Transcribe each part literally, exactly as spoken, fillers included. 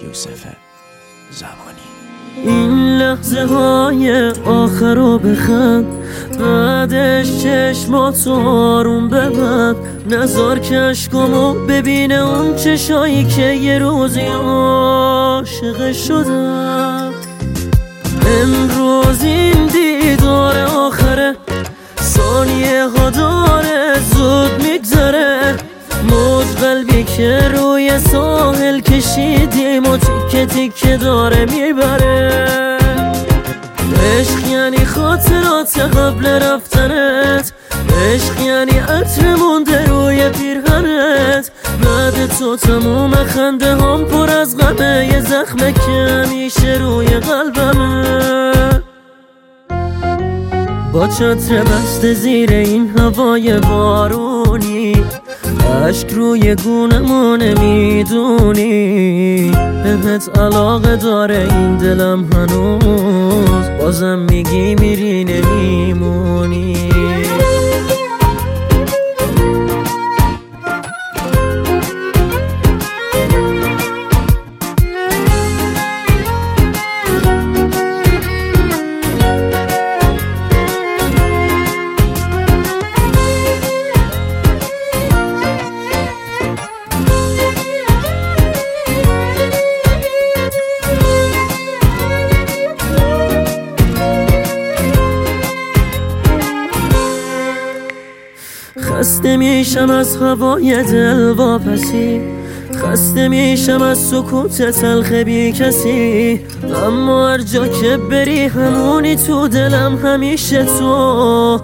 یوسف زمانی. این لحظه های آخر رو بخند، بعدش چشماتو آروم ببند، نذار که عشقامو ببینه اون چشایی که یه روزی عاشق شدم. امروز این دیدار آخره، ثانیه ها داره زود میگذره، موج قلبی که روی ساحل کشیدیم و تیکه تیکه داره میبره. عشق یعنی خاطرات قبل رفتنت، عشق یعنی عطر مونده روی پیرهنت، بعد تو تموم خنده هم پر از غمه، یه زخمه که همیشه روی قلبمه. با چتر بسته زیر این هوای بارونی، عشق روی گونمو نمیدونی، بهت علاقه داره این دلم هنوز، بازم میگی میری نمیمونی. خسته میشم از هوای دل واپسی، خسته میشم از سکوت تلخ بی کسی، اما هر جا که بری همونی تو دلم، همیشه تو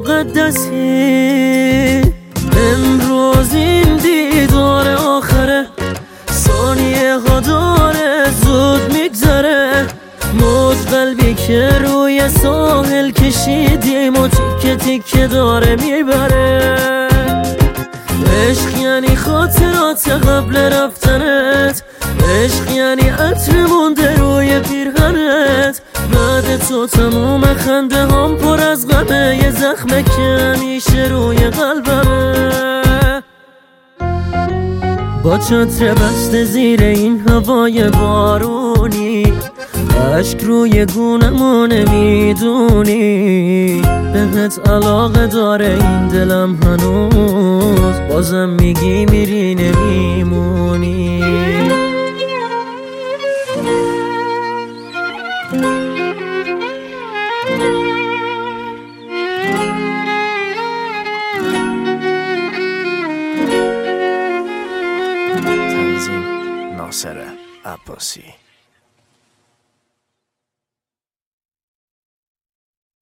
مقدسی. امروز این دیدار آخره، ثانیه ها داره زود میگذره، موج قلبی که روی ساحل کشیدیم و تیکه تیکه داره میبره. عشق یعنی خاطرات قبل رفتنت، عشق یعنی عطر مونده روی پیرهنت، بعد تو تموم خنده هم پر از غمه، یه زخمه که همیشه روی قلبمه. با چتر بسته زیر این هوای بارونی، عشق روی گونمو نمیدونی، بهت علاقه داره این دلم هنوز، بازم میگی میری نمیمونی. تنظیم ناصر عباسی.